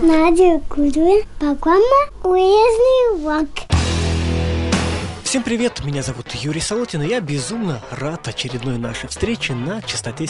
Надя Кудуя, программа «Уездный рок». Всем привет, меня зовут Юрий Солотин, и я безумно рад очередной нашей встрече на частоте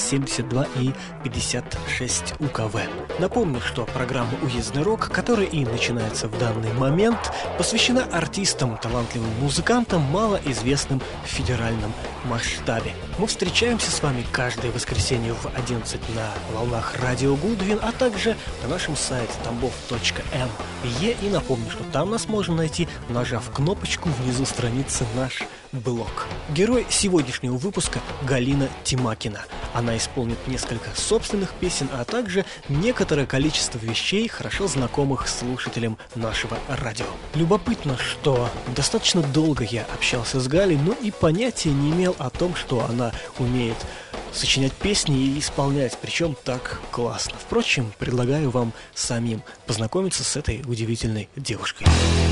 72,56 УКВ. Напомню, что программа «Уездный рок», которая и начинается в данный момент, посвящена артистам, талантливым музыкантам, малоизвестным в федеральном масштабе. Мы встречаемся с вами каждое воскресенье в 11 на волнах радио Гудвин, а также на нашем сайте tambov.me. И напомню, что там нас можно найти, нажав кнопочку внизу страницы «Наш блог». Герой сегодняшнего выпуска – Галина Тимакина. Она исполнит несколько собственных песен, а также некоторое количество вещей, хорошо знакомых слушателям нашего радио. Любопытно, что достаточно долго я общался с Галей, но и понятия не имел о том, что она умеет сочинять песни и исполнять, причем так классно. Впрочем, предлагаю вам самим познакомиться с этой удивительной девушкой.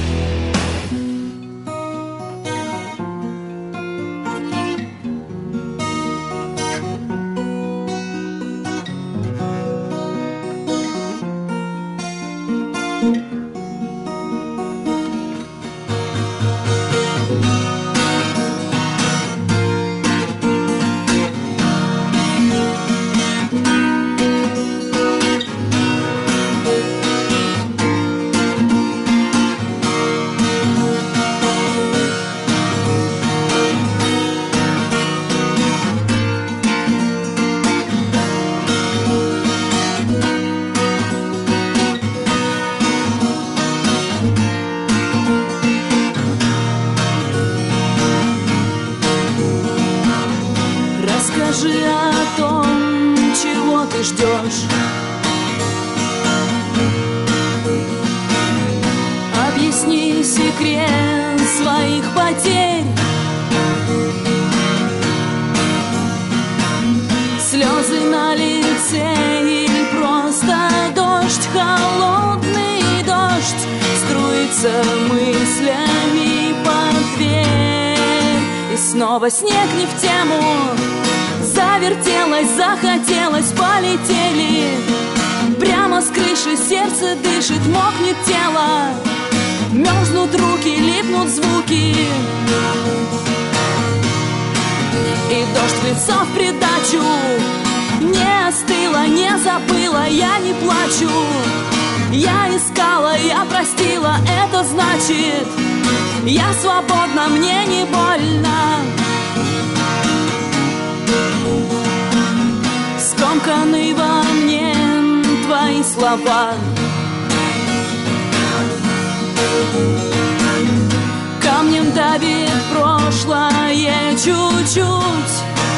Расскажи о том, чего ты ждешь. Объясни секрет своих потерь. Слезы на лице или просто дождь, холодный дождь, струится мыслями под дверь. И снова снег не в тему. Завертелось, захотелось, полетели. Прямо с крыши сердце дышит, мокнет тело. Мерзнут руки, липнут звуки. И дождь в лицо в придачу. Не остыла, не забыла, я не плачу. Я искала, я простила, это значит, я свободна, мне не больно. Скомканы во мне твои слова. Камнем давит прошлое чуть-чуть.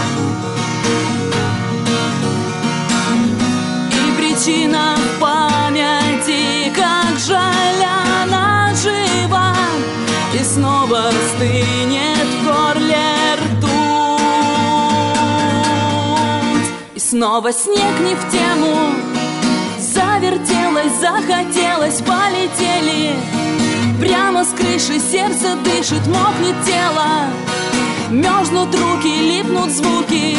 И причина в памяти, как жаль она жива. И снова стынет в горле ртуть. И снова снег не в тему. Завертелось, захотелось, полетели. Прямо с крыши сердце дышит, мокнет тело. Мерзнут руки, липнут звуки.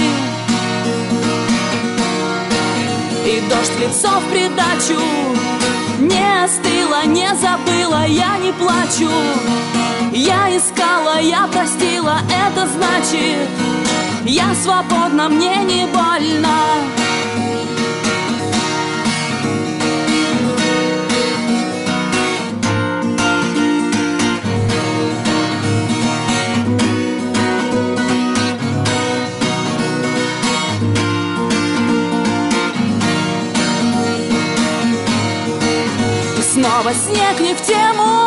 И дождь в лицо в придачу. Не остыла, не забыла, я не плачу. Я искала, я простила, это значит, я свободна, мне не больно. И снова снег не в тему.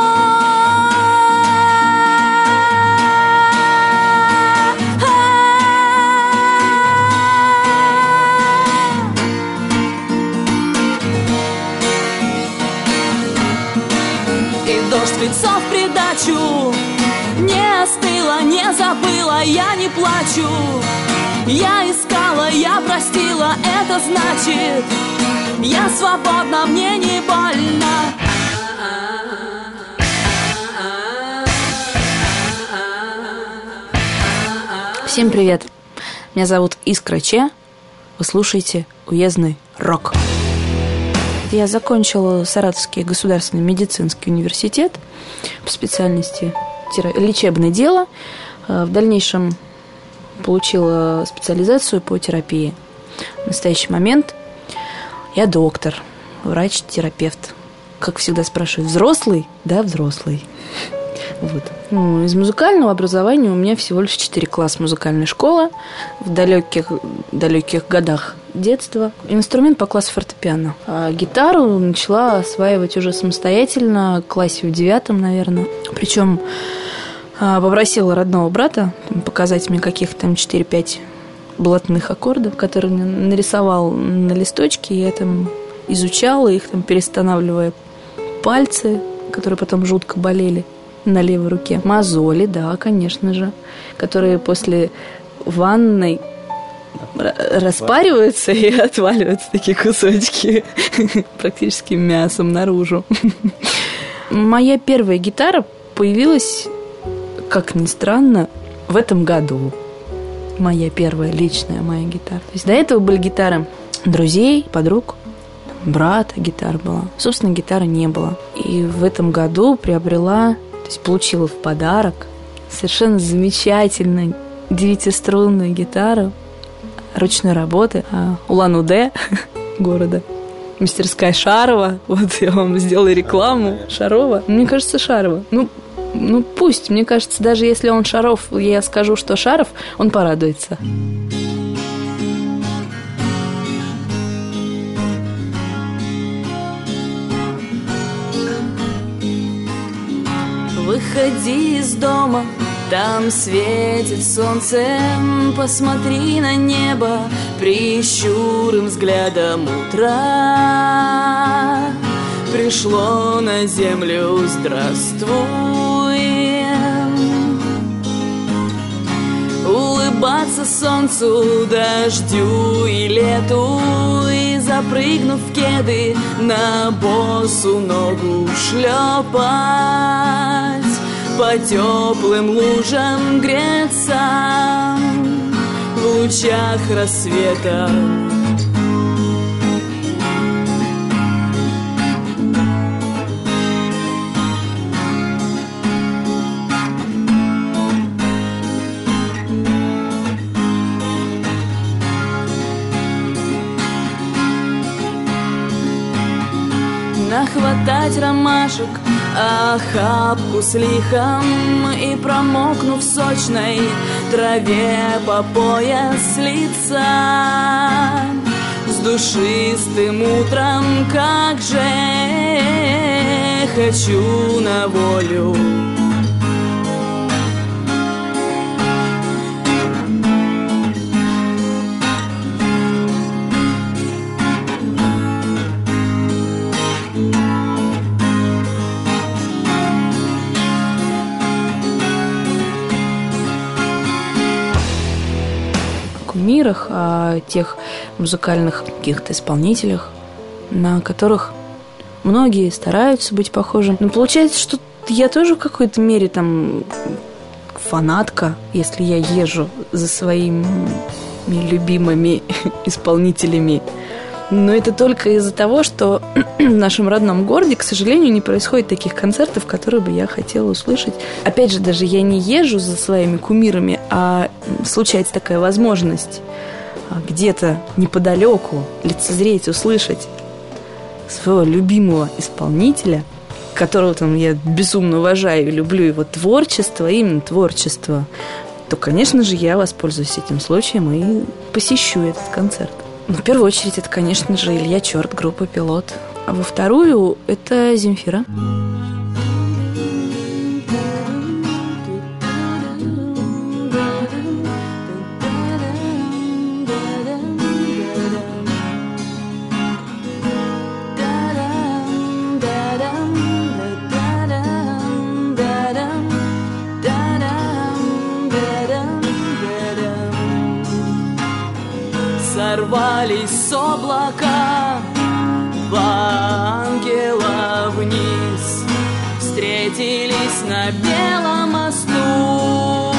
Лицо в придачу. Не остыла, не забыла, я не плачу. Я искала, я простила, это значит, я свободна, мне не больно. Всем привет, меня зовут Искра Че. Вы слушаете «Уездный рок». Я закончила Саратовский государственный медицинский университет по специальности лечебное дело. В дальнейшем получила специализацию по терапии. В настоящий момент я доктор, врач-терапевт. Как всегда спрашивают, взрослый? Да, взрослый. Вот. Из музыкального образования у меня всего лишь 4 класса музыкальной школы в далеких годах детства. Инструмент по классу фортепиано. А гитару начала осваивать уже самостоятельно, в классе в 9, наверное. Причем попросила родного брата показать мне каких-то там 4-5 блатных аккордов, которые он нарисовал на листочке. Я там изучала их, там перестанавливая пальцы, которые потом жутко болели на левой руке. Мозоли, да, конечно же, которые после ванной распариваются и отваливаются такие кусочки практически мясом наружу. Моя первая гитара появилась, как ни странно, в этом году. Моя первая личная гитара. То есть до этого были гитары друзей, подруг, брата гитара была. Собственно, гитары не было. И в этом году приобрела, то есть получила в подарок совершенно замечательную 9-струнную гитару ручной работы Улан-Удэ города. Мастерская Шарова. Вот я вам сделала рекламу. Шарова. Мне кажется, Шарова. Ну пусть. Мне кажется, даже если он Шаров, я скажу, что Шаров, он порадуется. Выходи из дома, там светит солнце, посмотри на небо прищурым взглядом утра. Пришло на землю здравствуй. Улыбаться солнцу, дождю и лету, и запрыгнув в кеды, на босу ногу шлепать, по теплым лужам греться в лучах рассвета. Нахватать ромашек, охапку с лихом, и, промокнув в сочной траве, по пояс слиться с душистым утром. Как же хочу на волю. Мирах, о тех музыкальных каких-то исполнителях, на которых многие стараются быть похожим. Но получается, что я тоже в какой-то мере там фанатка, если я езжу за своими любимыми исполнителями. Но это только из-за того, что в нашем родном городе, к сожалению, не происходит таких концертов, которые бы я хотела услышать. Опять же, даже я не езжу за своими кумирами, а случается такая возможность где-то неподалеку лицезреть, услышать своего любимого исполнителя, которого там я безумно уважаю и люблю его творчество, именно творчество, то, конечно же, я воспользуюсь этим случаем и посещу этот концерт. В первую очередь, это, конечно же, Илья Чёрт, группа «Пилот». А во вторую – это Земфира. Сорвались с облака два ангела вниз, встретились на белом мосту.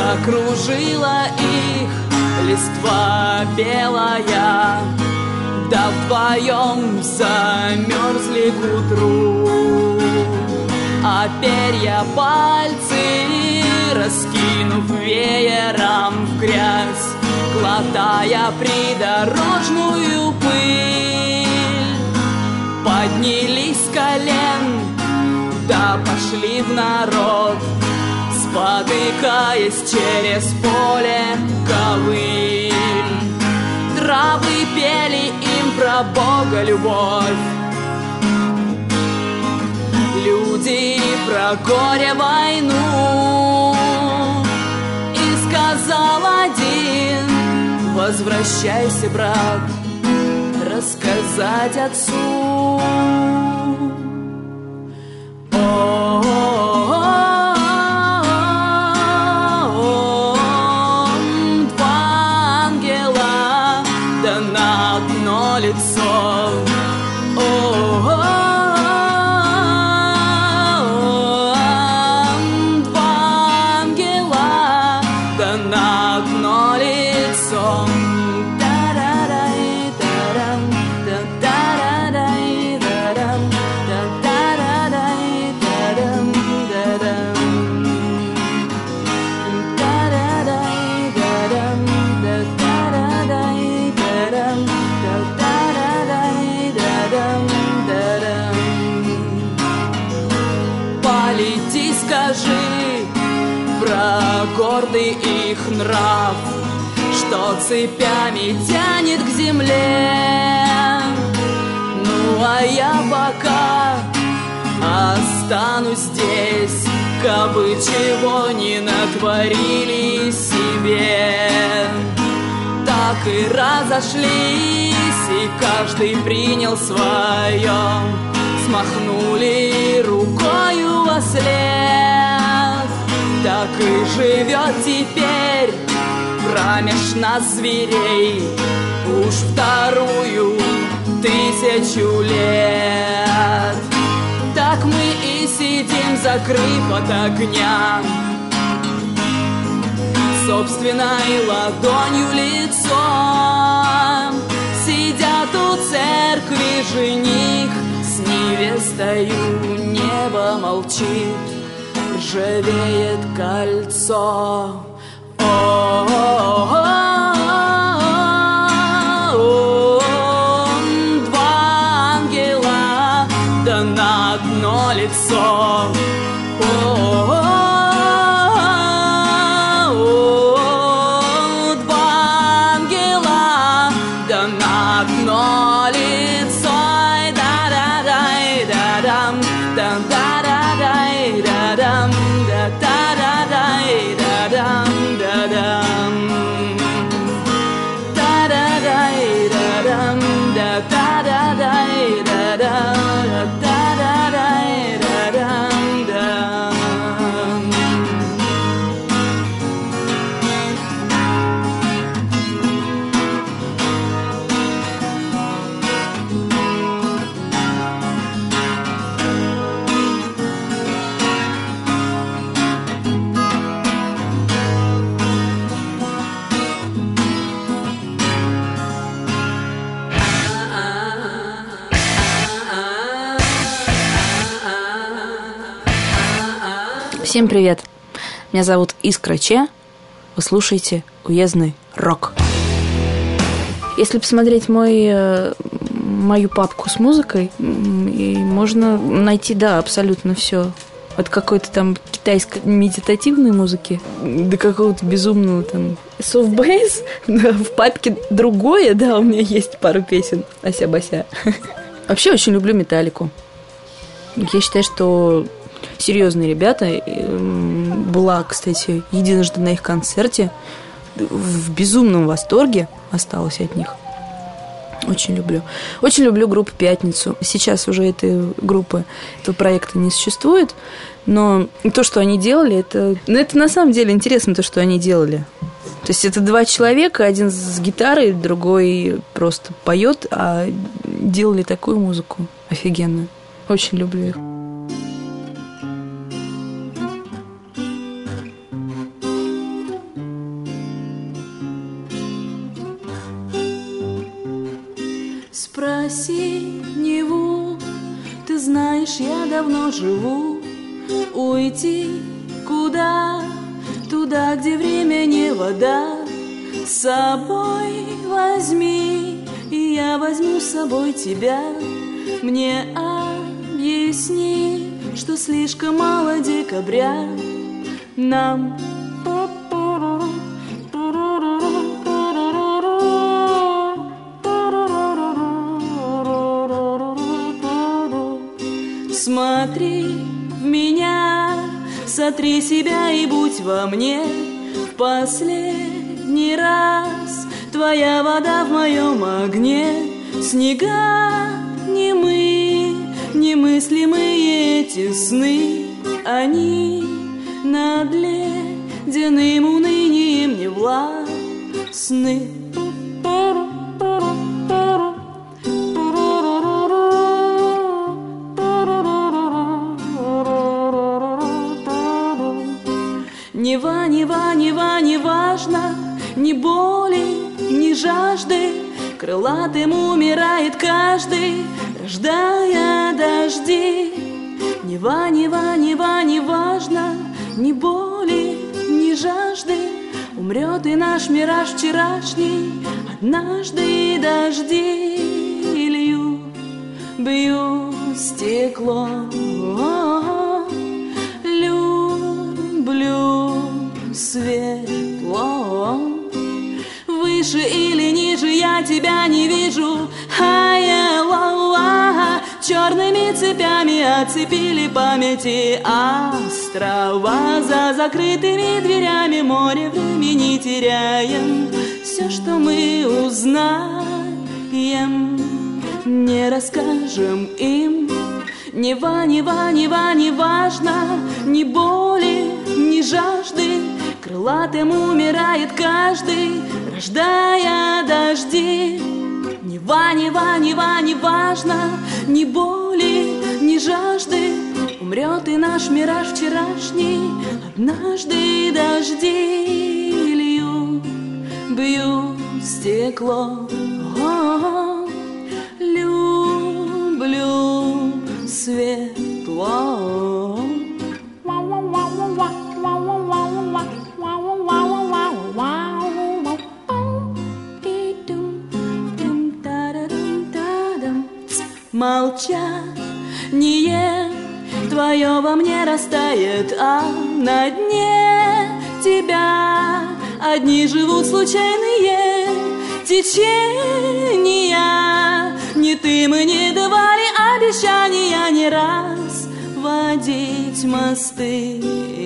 Закружила их листва белая, да вдвоем замерзли к утру. А перья пальцы, раскинув веером в грязь, глотая придорожную пыль, поднялись с колен, да пошли в народ, спотыкаясь через поле ковыль. Травы пели им про Бога любовь, люди про горе войну. И сказал один: возвращайся, брат, рассказать отцу. Два ангела, да на одно лицо. Два ангела, да на одно лицо. Полети, скажи про гордый их нрав, что цепями тянет к земле. Ну а я пока останусь здесь, кабы чего не натворили себе. Так и разошлись, и каждый принял свое, смахнули рукою во след. Так и живет теперь промеж нас зверей уж вторую 1000 лет. Так мы и сидим, закрыв от огня собственной ладонью лицо. Сидят у церкви жених с невестою, небо молчит, ржавеет кольцо. Два ангела, да на одно лицо. Два ангела, да на одно лицо. Да-да-дай-да-дам, да-да-дай-да-дам, да-да-дай-да-дам, да-дам. Да-да-дай-да-дам, да-да-дай-да-дам, да-да-дай-да-дам, да. Всем привет! Меня зовут Искра Че. Вы слушаете «Уездный рок». Если посмотреть мою папку с музыкой, и можно найти, да, абсолютно все. От какой-то там китайской медитативной музыки до какого-то безумного там софт-бейс. Да, в папке другое, да, у меня есть пару песен ася-бася. Вообще очень люблю Металлику. Я считаю, что серьезные ребята. Была, кстати, единожды на их концерте. В безумном восторге осталась от них. Очень люблю. Очень люблю группу «Пятницу». Сейчас уже этой группы, этого проекта не существует. Но то, что они делали, это на самом деле интересно, то, что они делали. То есть это два человека, один с гитарой, другой просто поет, а делали такую музыку офигенную. Очень люблю их. Спроси Неву, ты знаешь, я давно живу. Уйти куда? Туда, где время не вода. С собой возьми, и я возьму с собой тебя. Мне объясни, что слишком мало декабря нам. Смотри в меня, сотри себя и будь во мне. В последний раз твоя вода в моем огне. Снега немы, немыслимые эти сны. Они над ледяным унынием не властны. Нева, Нева, Нева, не важно, ни боли, ни жажды. Крылатым умирает каждый, рождая дожди. Нева, Нева, Нева, не важно, ни боли, ни жажды. Умрет и наш мираж вчерашний, однажды дожди льют, бьют стекло. Люблю светло. Выше или ниже я тебя не вижу. Черными цепями оцепили памяти острова. За закрытыми дверями море времени теряем. Все, что мы узнаем, не расскажем им. Нева, Нева, Нева, не важно, ни боли, ни жажды. Крылатым умирает каждый, рождая дожди. Нева, Нева, Нева, не важно, ни боли, ни жажды. Умрет и наш мираж вчерашний, однажды дожди льют, бьют стекло. Люблю светло. Молчание твое во мне растает, а на дне тебя одни живут случайные течения. Не ты мне давали обещания не раз водить мосты.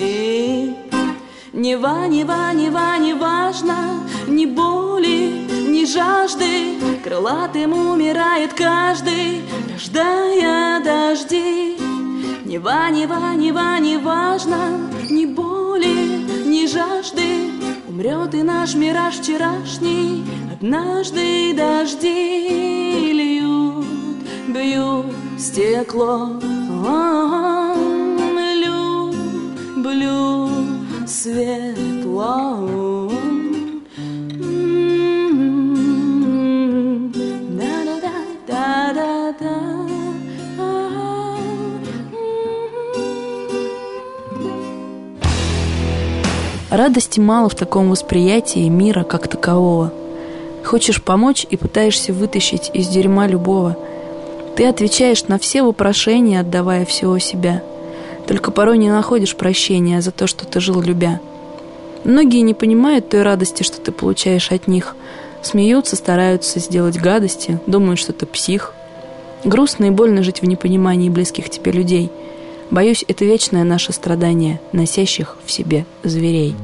Нева, Нева, Нева, не важно, ни боли, ни жажды. Крылатым умирает каждый, рождая дожди. Нева, Нева, Нева, не важно, ни боли, ни жажды. Умрет и наш мираж вчерашний, однажды дожди льют, бьют стекло. Люблю светло. Радости мало в таком восприятии мира как такового. Хочешь помочь и пытаешься вытащить из дерьма любого. Ты отвечаешь на все вопрошения, отдавая всего себя. Только порой не находишь прощения за то, что ты жил любя. Многие не понимают той радости, что ты получаешь от них. Смеются, стараются сделать гадости, думают, что ты псих. Грустно и больно жить в непонимании близких тебе людей. Боюсь, это вечное наше страдание, носящих в себе зверей.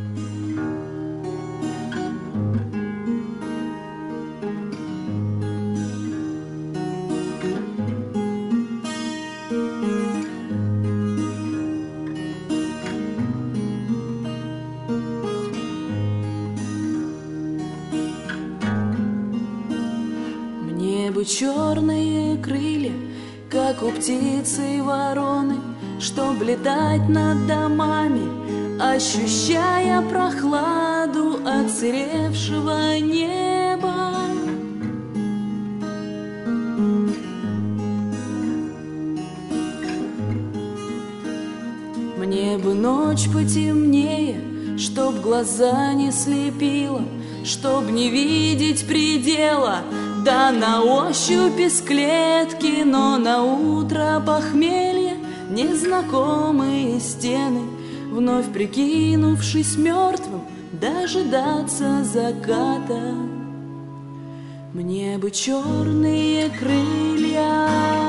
Мне бы черные крылья, как у птицы и вороны, чтоб летать над домами, ощущая прохладу отсыревшего неба. Мне бы ночь потемнее, чтоб глаза не слепило, чтоб не видеть предела, да на ощупь из клетки, но на утро похмелье, незнакомые стены, вновь прикинувшись мертвым, дожидаться заката. Мне бы черные крылья,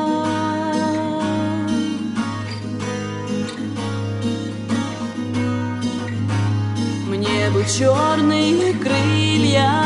мне бы черные крылья.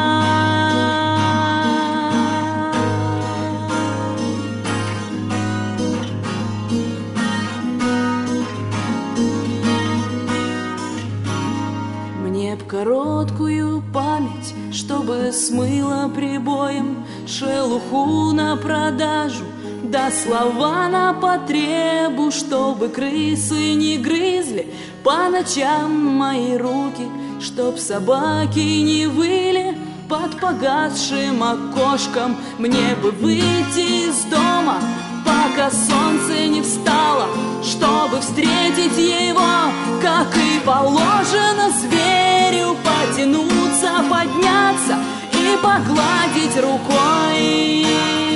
Мне б короткую память, чтобы смыло прибоем шелуху на продажу, да слова на потребу, чтобы крысы не грызли по ночам мои руки, чтоб собаки не выли под погасшим окошком. Мне бы выйти из дома, пока солнце не встало, чтобы встретить его, как и положено зверю, потянуться, подняться и погладить рукой.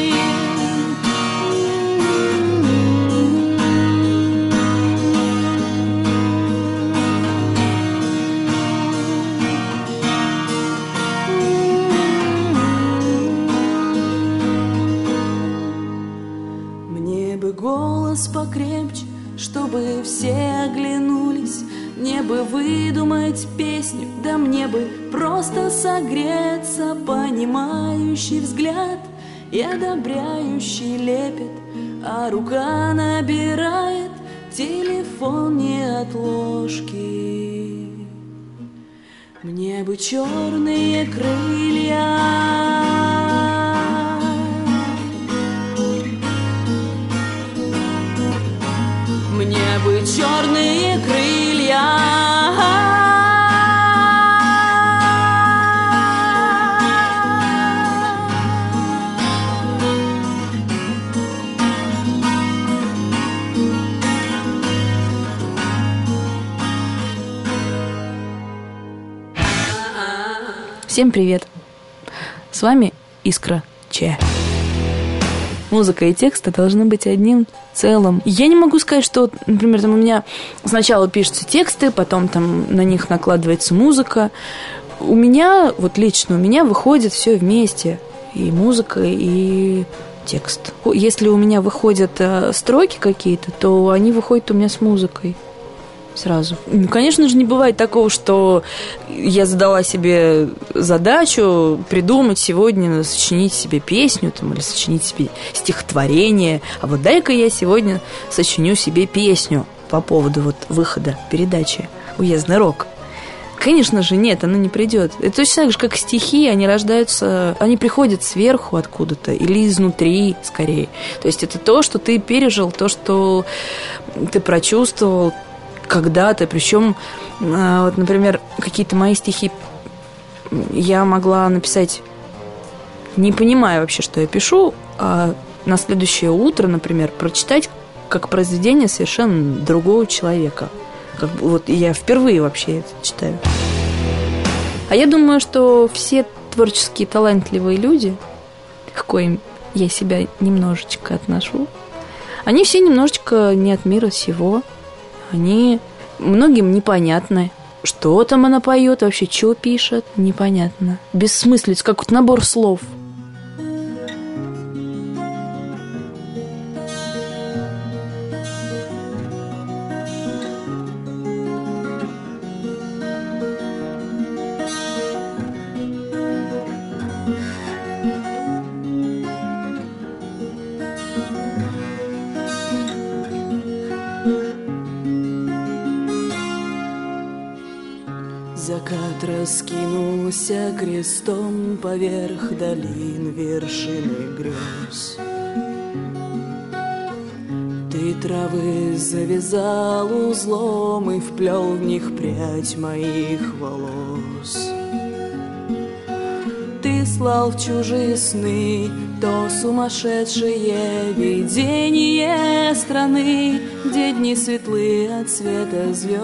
Мне бы голос покрепче, чтобы все оглянулись, мне бы выдумать песню, да мне бы просто согреться, понимающий взгляд и одобряющий лепет, а рука набирает телефон не от ложки. Мне бы черные крылья, мне бы черные крылья. Всем привет! С вами Искра Че. Музыка и тексты должны быть одним целым. Я не могу сказать, что, например, там у меня сначала пишутся тексты, потом там на них накладывается музыка. У меня, вот лично у меня выходит все вместе. И музыка, и текст. Если у меня выходят строки какие-то, то они выходят у меня с музыкой. Сразу. Конечно же, не бывает такого, что я задала себе задачу придумать сегодня, сочинить себе песню там, или сочинить себе стихотворение. А вот дай-ка я сегодня сочиню себе песню по поводу вот выхода передачи «Уездный рок». Конечно же, нет, она не придет. Это точно так же, как стихи, они рождаются, они приходят сверху откуда-то или изнутри, скорее. То есть это то, что ты пережил, то, что ты прочувствовал когда-то, причем, вот, например, какие-то мои стихи я могла написать, не понимая вообще, что я пишу, а на следующее утро, например, прочитать как произведение совершенно другого человека. Как бы, вот я впервые вообще это читаю. А я думаю, что все творческие талантливые люди, к коим я себя немножечко отношу, они все немножечко не от мира сего. Они многим непонятны. Что там она поет, вообще что пишет, непонятно. Бессмыслица, как вот набор слов. Закат раскинулся крестом поверх долин вершины грез. Ты травы завязал узлом и вплел в них прядь моих волос. Ты слал в чужие сны то сумасшедшее видение страны, где дни светлые от света звезд.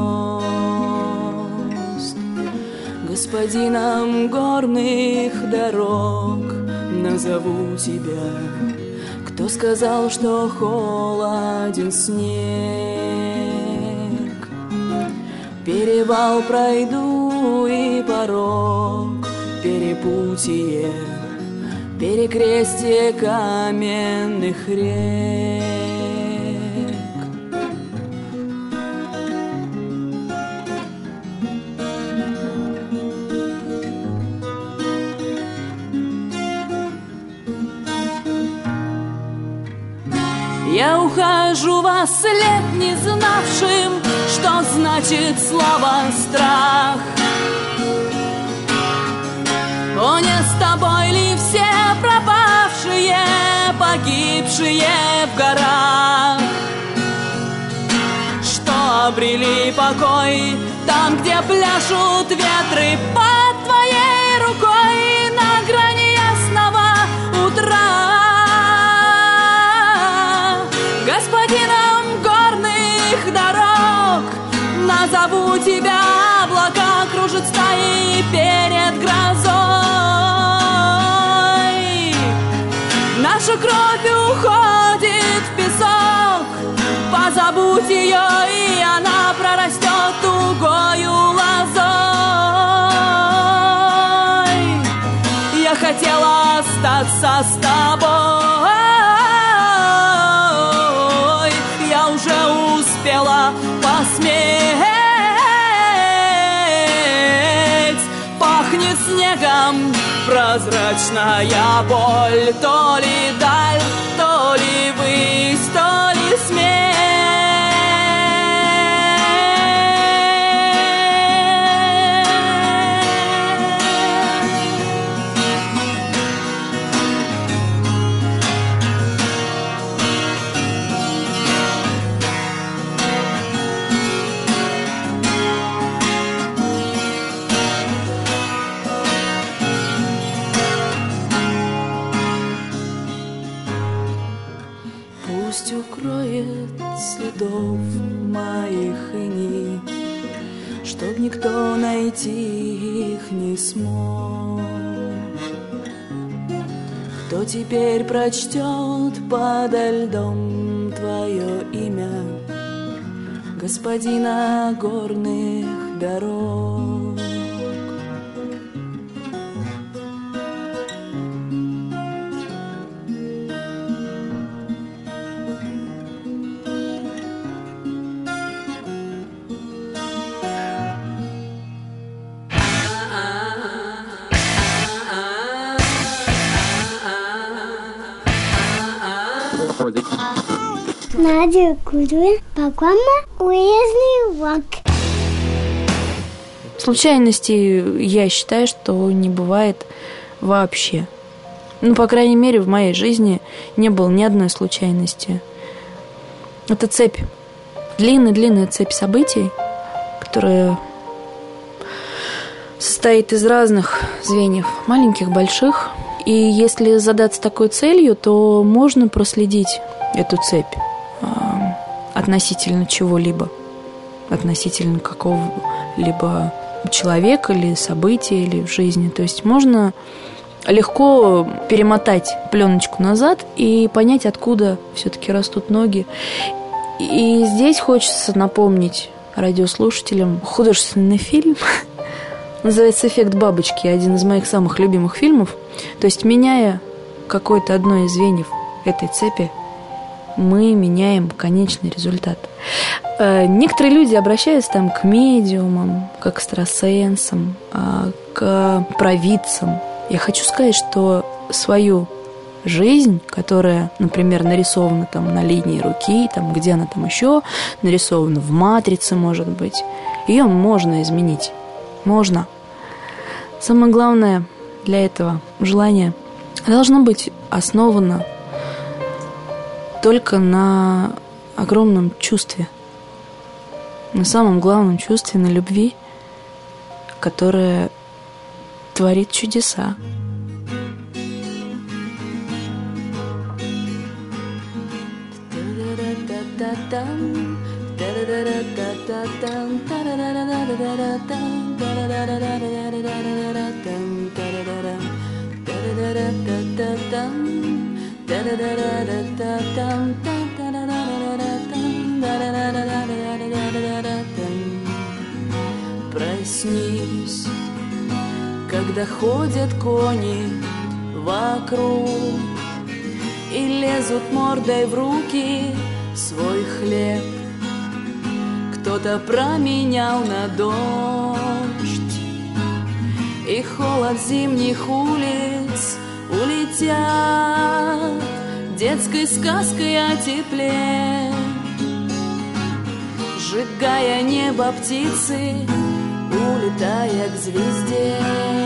Господином горных дорог назову тебя. Кто сказал, что холоден снег? Перевал пройду и порог, перепутье, перекрестие каменных рек. Я ухожу во след, не знавшим, что значит слово «страх». О, не с тобой ли все пропавшие, погибшие в горах, что обрели покой там, где пляшут ветры под твоей рукой на грани ясного утра. Господином горных дорог назову тебя. Облака кружат стаи перед грозой. Наша кровь уходит в песок, позабудь ее, и она прорастет тугою лозой. Я хотела остаться с тобой, я уже успела посметь. Пахнет снегом прозрачная боль, то ли даль, то ли высь, то ли смерть. Пусть укроет следов моих иней, чтоб никто найти их не смог. Кто теперь прочтет подо льдом твое имя, господина горных дорог? Надя Кузьмина, программа «Уездный влак». Случайностей, я считаю, что не бывает вообще. Ну, по крайней мере, в моей жизни не было ни одной случайности. Это цепь, длинная цепь событий, которая состоит из разных звеньев, маленьких, больших. И если задаться такой целью, то можно проследить эту цепь относительно чего-либо, относительно какого-либо человека или события, или в жизни. То есть можно легко перемотать пленочку назад и понять, откуда все-таки растут ноги. И здесь хочется напомнить радиослушателям художественный фильм. Называется «Эффект бабочки», один из моих самых любимых фильмов. То есть, меняя какое-то одно из звеньев этой цепи, мы меняем конечный результат. Некоторые люди обращаются там к медиумам, к экстрасенсам, к провидцам. Я хочу сказать, что свою жизнь, которая, например, нарисована там на линии руки, там, где она там еще нарисована, в матрице, может быть, ее можно изменить. Можно. Самое главное для этого желание должно быть основано только на огромном чувстве, на самом главном чувстве, на любви, которая творит чудеса. Проснись, когда ходят кони вокруг и лезут мордой в руки свой хлеб. Кто-то променял на дождь, и холод зимних улиц улетят детской сказкой о тепле, сжигая небо птицы, улетая к звезде.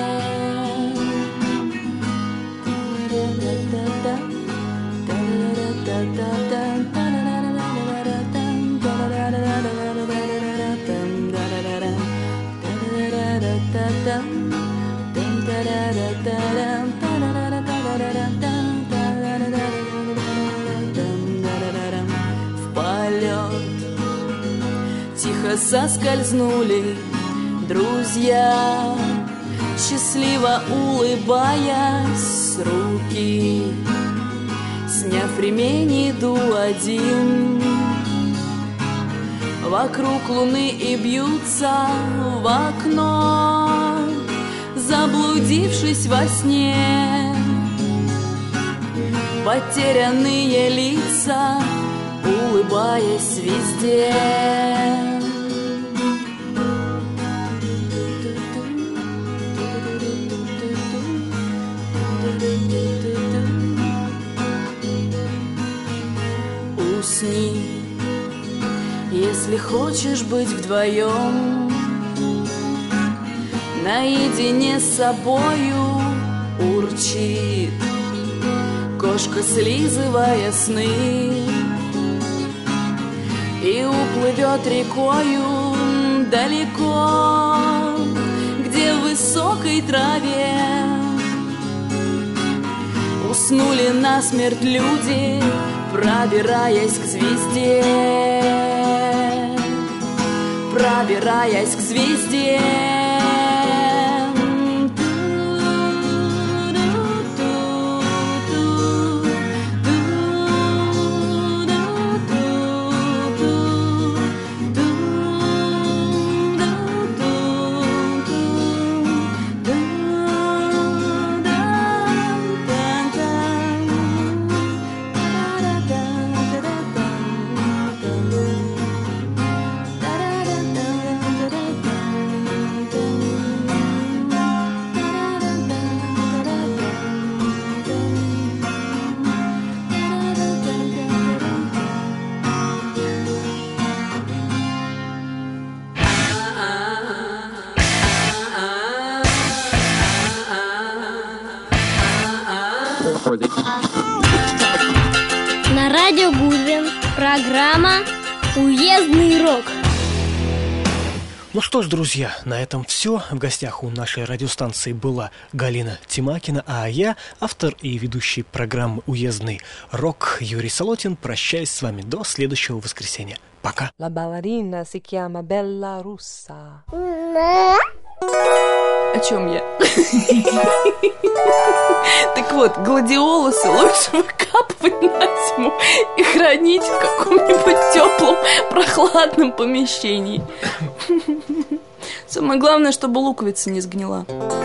В полет тихо соскользнули друзья, счастливо улыбаясь с руки. Сняв ремень, иду один. Вокруг луны и бьются в окно, заблудившись во сне. Потерянные лица, улыбаясь везде. Усни, если хочешь быть вдвоем, наедине с собою урчит кошка, слизывая сны, и уплывет рекою далеко, где в высокой траве уснули насмерть люди, пробираясь к звезде, пробираясь к звезде. На радио Гудвин программа «Уездный рок». Ну что ж, друзья, на этом все. В гостях у нашей радиостанции была Галина Тимакина, а я, автор и ведущий программы «Уездный рок» Юрий Солотин, прощаюсь с вами до следующего воскресенья. Пока. La ballerina si chiama Bella Russa. О чем я? Так вот, гладиолусы лучше выкапывать на зиму и хранить в каком-нибудь теплом, прохладном помещении. Самое главное, чтобы луковица не сгнила.